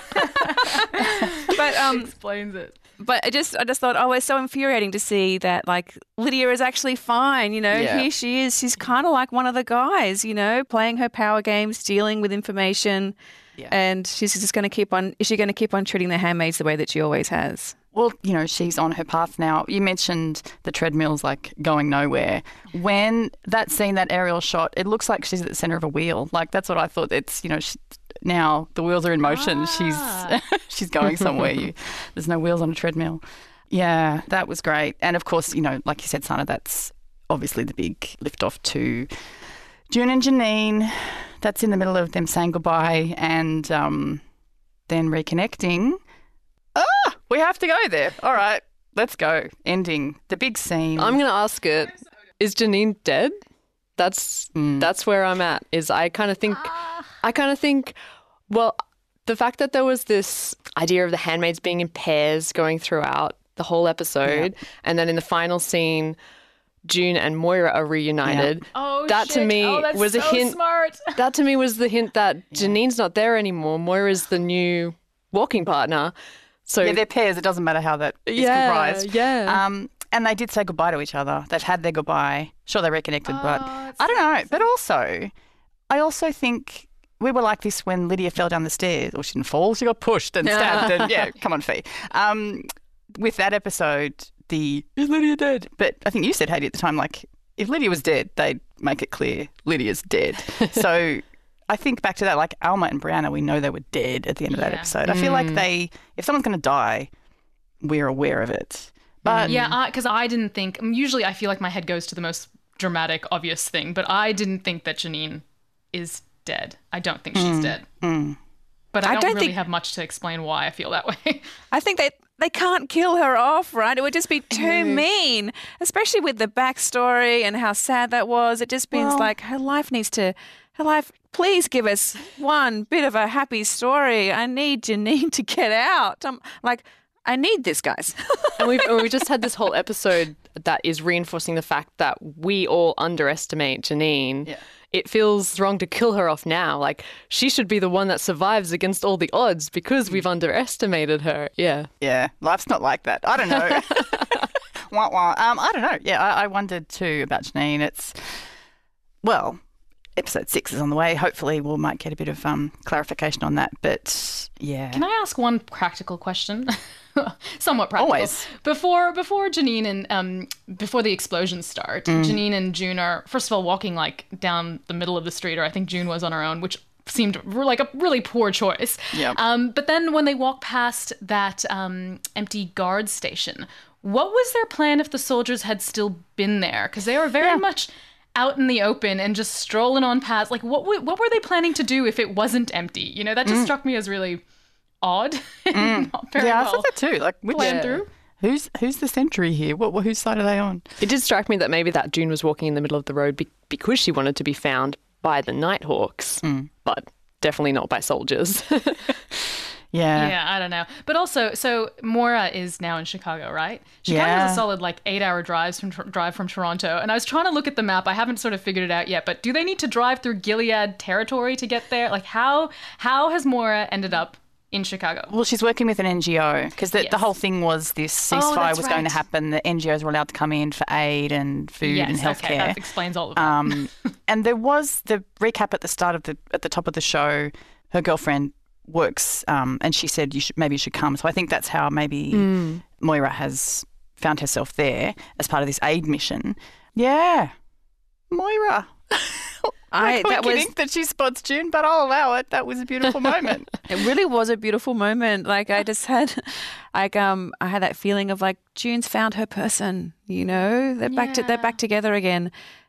But Explains it. But I just thought, it's so infuriating to see that, like, Lydia is actually fine, Here she is. She's kind of like one of the guys, playing her power games, dealing with information, and she's just going to keep on. Is she going to keep on treating the handmaids the way that she always has? Well, she's on her path now. You mentioned the treadmill's like going nowhere. When that scene, that aerial shot, it looks like she's at the center of a wheel. Like, that's what I thought. It's, now the wheels are in motion. She's going somewhere. There's no wheels on a treadmill. Yeah, that was great. And of course, like you said, Sana, that's obviously the big lift off to June and Janine. That's in the middle of them saying goodbye and then reconnecting. We have to go there. All right, let's go. Ending the big scene. I'm going to ask it. Is Janine dead? That's where I'm at. Is I kind of think, well, the fact that there was this idea of the handmaids being in pairs going throughout the whole episode, and then in the final scene, June and Moira are reunited. Yeah. Oh, that shit. to me that's was so a hint. Smart. That to me was the hint that Janine's not there anymore. Moira's the new walking partner. So they're pairs. It doesn't matter how that is comprised. Yeah. And they did say goodbye to each other. They've had their goodbye. Sure, they reconnected, but I don't know. But also, I also think we were like this when Lydia fell down the stairs. Or she didn't fall. She got pushed and stabbed. And come on, Fee. With that episode, is Lydia dead? But I think you said, Haiti, at the time, like, if Lydia was dead, they'd make it clear Lydia's dead. So I think back to that, like Alma and Brianna, we know they were dead at the end of that episode. I feel like if someone's going to die, we're aware of it. But because I didn't think, usually I feel like my head goes to the most dramatic, obvious thing, but I didn't think that Janine is dead. I don't think she's dead. But I don't really have much to explain why I feel that way. I think they can't kill her off, right? It would just be too mean, especially with the backstory and how sad that was. It just means like her life, please give us one bit of a happy story. I need Janine to get out. I need this, guys. And we've just had this whole episode that is reinforcing the fact that we all underestimate Janine. Yeah. It feels wrong to kill her off now. Like, she should be the one that survives against all the odds because we've underestimated her. Yeah. Yeah. Life's not like that. I don't know. Wah, wah. I don't know. Yeah, I wondered too about Janine. Episode 6 is on the way. Hopefully we might get a bit of clarification on that. But, yeah. Can I ask one practical question? Somewhat practical. Always. Before Janine and before the explosions start, Janine and June are, first of all, walking like down the middle of the street, or I think June was on her own, which seemed like a really poor choice. Yeah. But then when they walk past that empty guard station, what was their plan if the soldiers had still been there? Because they were very much out in the open and just strolling on past. Like, what were they planning to do if it wasn't empty? You know, that just struck me as really odd. Not very I well thought that too. Like, planned through. Who's the sentry here? Whose side are they on? It did strike me that maybe that June was walking in the middle of the road because she wanted to be found by the Nighthawks, but definitely not by soldiers. Yeah, I don't know. But also, so Moira is now in Chicago, right? Chicago has a solid 8-hour drive from Toronto. And I was trying to look at the map. I haven't sort of figured it out yet. But do they need to drive through Gilead territory to get there? Like, how has Moira ended up in Chicago? Well, she's working with an NGO because the whole thing was this ceasefire was going to happen. The NGOs were allowed to come in for aid and food and healthcare. Okay, that explains all of that. And there was the recap at the top of the show. Her girlfriend works, and she said maybe you should come. So I think that's how maybe Moira has found herself there as part of this aid mission. Yeah, Moira. That was that she spots June, but I'll allow it. That was a beautiful moment. It really was a beautiful moment. Like, I just had, I had that feeling of like June's found her person. You know, they're back together again.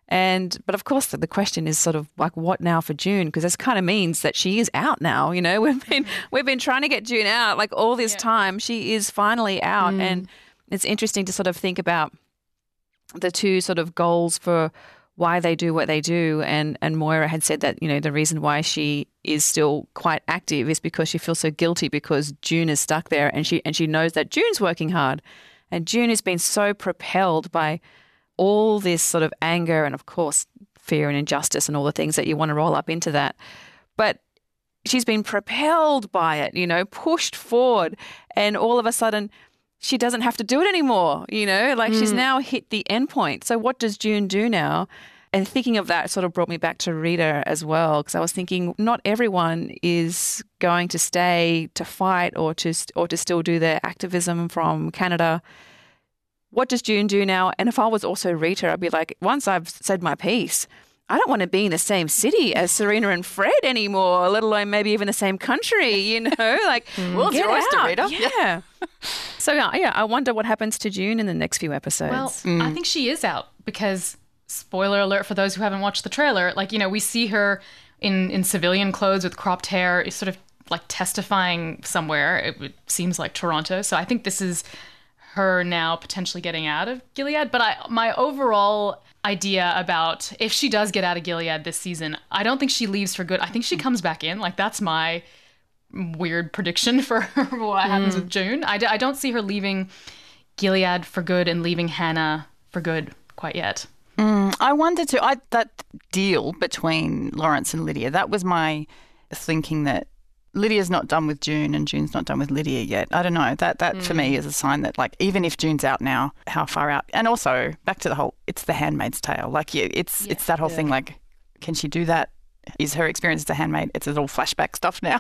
But of course, the question is sort of like, what now for June? Because this kind of means that she is out now. You know, we've been trying to get June out like all this time. She is finally out, and it's interesting to sort of think about the two sort of goals for why they do what they do. And Moira had said that, you know, the reason why she is still quite active is because she feels so guilty because June is stuck there, and she knows that June's working hard, and June has been so propelled by all this sort of anger and, of course, fear and injustice and all the things that you want to roll up into that. But she's been propelled by it, you know, pushed forward, and all of a sudden she doesn't have to do it anymore, you know, like she's now hit the end point. So what does June do now? And thinking of that sort of brought me back to Rita as well, because I was thinking not everyone is going to stay to fight or to still do their activism from Canada. What does June do now? And if I was also Rita, I'd be like, once I've said my piece, I don't want to be in the same city as Serena and Fred anymore, let alone maybe even the same country, you know? Like, well, get out. Rita. Yeah. So, yeah, I wonder what happens to June in the next few episodes. Well, I think she is out because, spoiler alert for those who haven't watched the trailer, like, you know, we see her in civilian clothes with cropped hair, sort of like testifying somewhere. It seems like Toronto. So I think this is her now potentially getting out of Gilead. But my overall idea about if she does get out of Gilead this season, I don't think she leaves for good. I think she comes back in. Like, that's my weird prediction for what happens with June. I don't see her leaving Gilead for good and leaving Hannah for good quite yet. I wonder too, that deal between Lawrence and Lydia, that was my thinking, that Lydia's not done with June and June's not done with Lydia yet. I don't know. That for me is a sign that, like, even if June's out now, how far out? And also back to the whole, it's the Handmaid's Tale. Like, it's that whole thing. Like, can she do that? Is her experience as a handmaid? It's all flashback stuff now.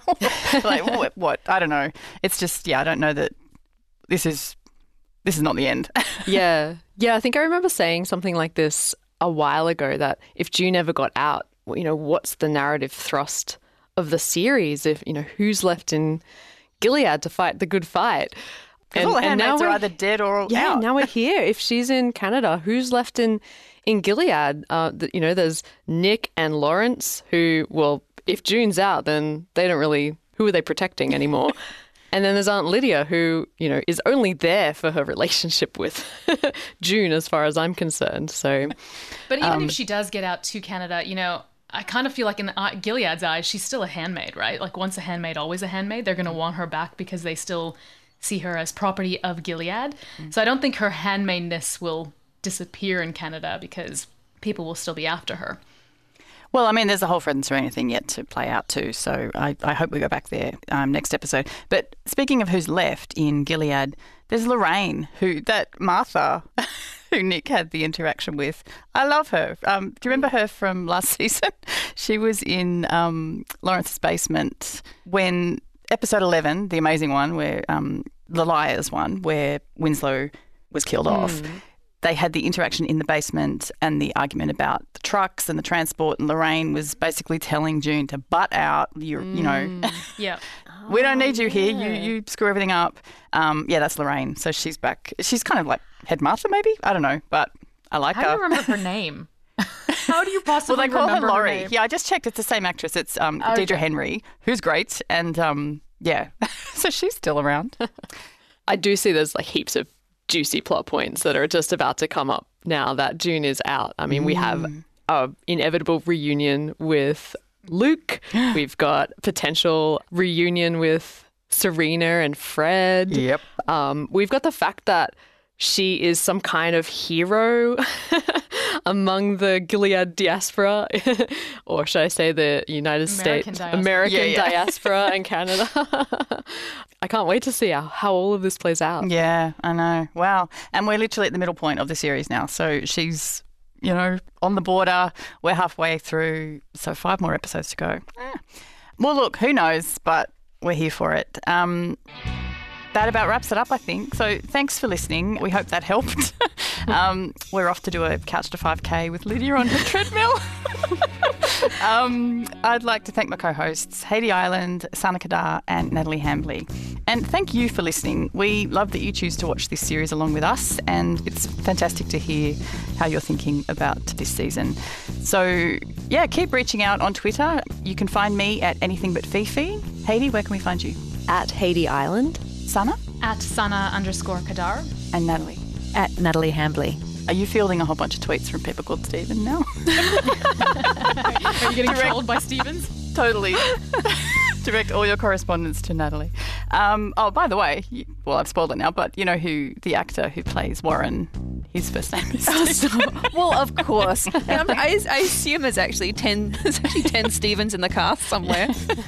Like, what? I don't know. It's just, I don't know that this is not the end. Yeah. I think I remember saying something like this a while ago, that if June ever got out, you know, what's the narrative thrust of the series? If, you know, who's left in Gilead to fight the good fight? Because all the handmaids are either dead or out. Yeah, now we're here. If she's in Canada, who's left in Gilead? You know, there's Nick and Lawrence who, well, if June's out, then they don't really, who are they protecting anymore? And then there's Aunt Lydia, who, you know, is only there for her relationship with June, as far as I'm concerned. So, but even if she does get out to Canada, you know, I kind of feel like in Gilead's eyes, she's still a handmaid, right? Like, once a handmaid, always a handmaid. They're going to want her back because they still see her as property of Gilead. So I don't think her handmaidness will disappear in Canada because people will still be after her. Well, I mean, there's a whole Fred and Serena thing yet to play out too, so I hope we go back there next episode. But speaking of who's left in Gilead, there's Lorraine, Martha, who Nick had the interaction with. I love her. Do you remember her from last season? She was in Lawrence's basement when episode 11, the amazing one, where the Liars one, where Winslow was killed off. they had the interaction in the basement and the argument about the trucks and the transport, and Lorraine was basically telling June to butt out. You know, Yeah. we don't need you here. You screw everything up. Yeah, that's Lorraine. So she's back. She's kind of like headmaster, maybe. I don't know, but I like her. How do you remember her name? How do you possibly Well, they call her remember Laurie. name? Yeah, I just checked. It's the same actress. It's Deidre Henry, who's great, and yeah, so she's still around. I do see there's like heaps of juicy plot points that are just about to come up now that June is out. I mean, we have an inevitable reunion with Luke. We've got potential reunion with Serena and Fred. Yep. We've got the fact that she is some kind of hero among the Gilead diaspora, or should I say the United States American diaspora in Canada. I can't wait to see how all of this plays out. Yeah, I know. Wow. And we're literally at the middle point of the series now. So she's, you know, on the border. We're halfway through. So 5 more episodes to go. Well, look, who knows, but we're here for it. That about wraps it up, I think. So thanks for listening. We hope that helped. We're off to do a Couch to 5K with Lydia on her treadmill. I'd like to thank my co-hosts, Haiti Island, Sana Kadar and Natalie Hambley. And thank you for listening. We love that you choose to watch this series along with us, and it's fantastic to hear how you're thinking about this season. So, yeah, keep reaching out on Twitter. You can find me at Anything But Fifi. Haiti, where can we find you? At Haiti Island. Sana? At Sana_Kadar. And Natalie? At Natalie Hambley. Are you fielding a whole bunch of tweets from people called Stephen now? Are you getting trolled by Stevens? Totally. Direct all your correspondence to Natalie. Oh, by the way, well, I've spoiled it now, but you know who the actor who plays Warren, his first name is Stephen. Well, of course. I assume there's actually 10 Stevens in the cast somewhere.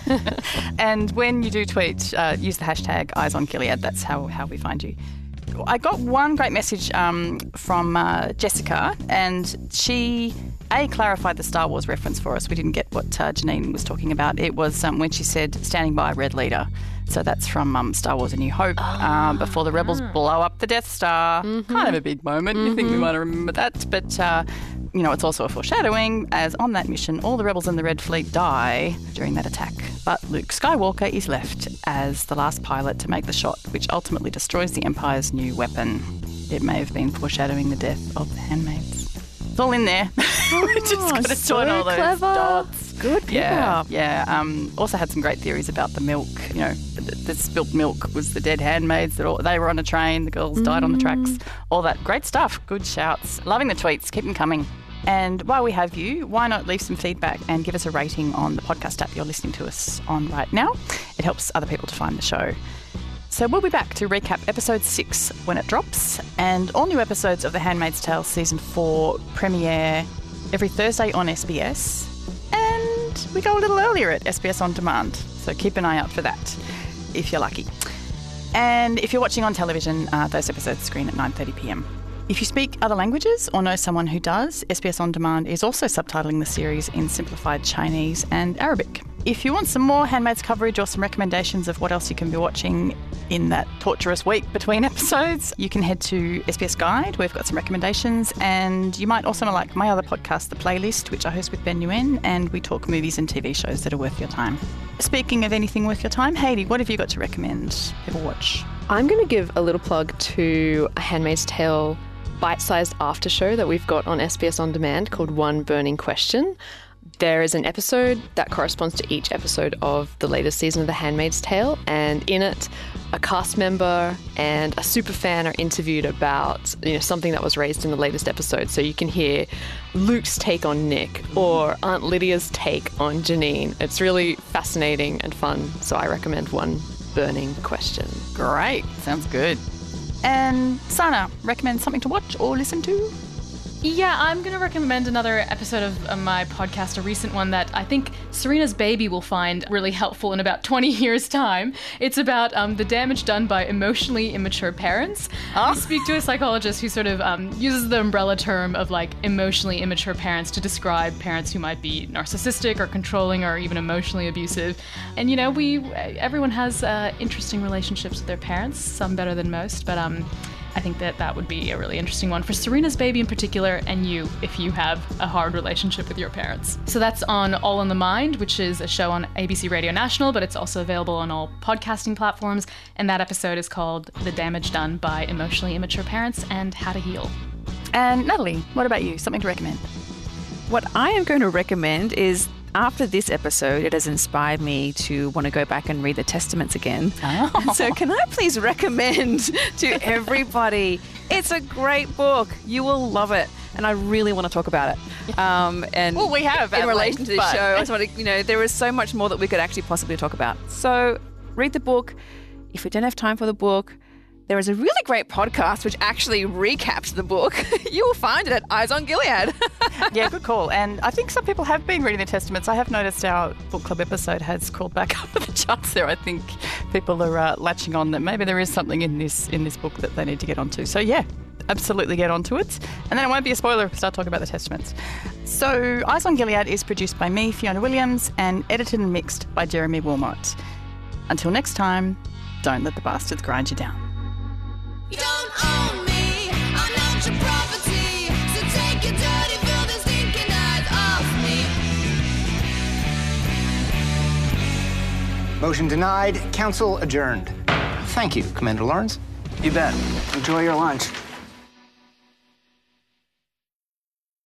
And when you do tweet, use the hashtag #EyesOnGilead. That's how we find you. I got one great message from Jessica, and she clarified the Star Wars reference for us. We didn't get what Janine was talking about. It was when she said standing by a red leader. So that's from Star Wars A New Hope, before the rebels blow up the Death Star. Kind of a big moment. You think we might remember that, but you know, it's also a foreshadowing, as on that mission all the rebels in the Red Fleet die during that attack. But Luke Skywalker is left as the last pilot to make the shot, which ultimately destroys the Empire's new weapon. It may have been foreshadowing the death of the handmaids. It's all in there. We just got to join all those clever. dots. Good pickup. Yeah. Also had some great theories about the milk. You know, the spilt milk was the dead handmaids. They were on a train. The girls died on the tracks. All that great stuff. Good shouts. Loving the tweets. Keep them coming. And while we have you, why not leave some feedback and give us a rating on the podcast app you're listening to us on right now? It helps other people to find the show. So we'll be back to recap episode 6 when it drops, and all new episodes of The Handmaid's Tale season 4 premiere every Thursday on SBS, and we go a little earlier at SBS On Demand, so keep an eye out for that if you're lucky. And if you're watching on television, those episodes screen at 9:30pm. If you speak other languages or know someone who does, SBS On Demand is also subtitling the series in simplified Chinese and Arabic. If you want some more Handmaids coverage or some recommendations of what else you can be watching in that torturous week between episodes, you can head to SBS Guide. We've got some recommendations, and you might also like my other podcast, The Playlist, which I host with Ben Nguyen, and we talk movies and TV shows that are worth your time. Speaking of anything worth your time, Haiti, what have you got to recommend people watch? I'm going to give a little plug to a Handmaid's Tale bite-sized after show that we've got on SBS On Demand called One Burning Question. There is an episode that corresponds to each episode of the latest season of The Handmaid's Tale, and in it, a cast member and a superfan are interviewed about something that was raised in the latest episode. So you can hear Luke's take on Nick or Aunt Lydia's take on Janine. It's really fascinating and fun, so I recommend One Burning Question. Great, sounds good. And Sana, recommend something to watch or listen to? Yeah, I'm going to recommend another episode of my podcast, a recent one that I think Serena's baby will find really helpful in about 20 years' time. It's about the damage done by emotionally immature parents. We speak to a psychologist who sort of uses the umbrella term of like emotionally immature parents to describe parents who might be narcissistic or controlling or even emotionally abusive. And everyone has interesting relationships with their parents, some better than most, but I think that would be a really interesting one for Serena's baby in particular, and you, if you have a hard relationship with your parents. So that's on All in the Mind, which is a show on ABC Radio National, but it's also available on all podcasting platforms. And that episode is called The Damage Done by Emotionally Immature Parents and How to Heal. And Natalie, what about you? Something to recommend? What I am going to recommend is, after this episode, it has inspired me to want to go back and read the Testaments again. Oh. And so can I please recommend to everybody, it's a great book. You will love it. And I really want to talk about it. And well, we have in relation to this show. I just want to, there is so much more that we could actually possibly talk about. So read the book. If we don't have time for the book, there is a really great podcast which actually recaps the book. You will find it at Eyes on Gilead. Yeah, good call. And I think some people have been reading the Testaments. I have noticed our book club episode has crawled back up the charts there. I think people are latching on that maybe there is something in this book that they need to get onto. So yeah, absolutely get onto it. And then it won't be a spoiler if we start talking about the Testaments. So Eyes on Gilead is produced by me, Fiona Williams, and edited and mixed by Jeremy Wilmot. Until next time, don't let the bastards grind you down. You don't own me, I'm not your property. So take your dirty, filthy, stinking eyes off me. Motion denied. Council adjourned. Thank you, Commander Lawrence. You bet. Enjoy your lunch.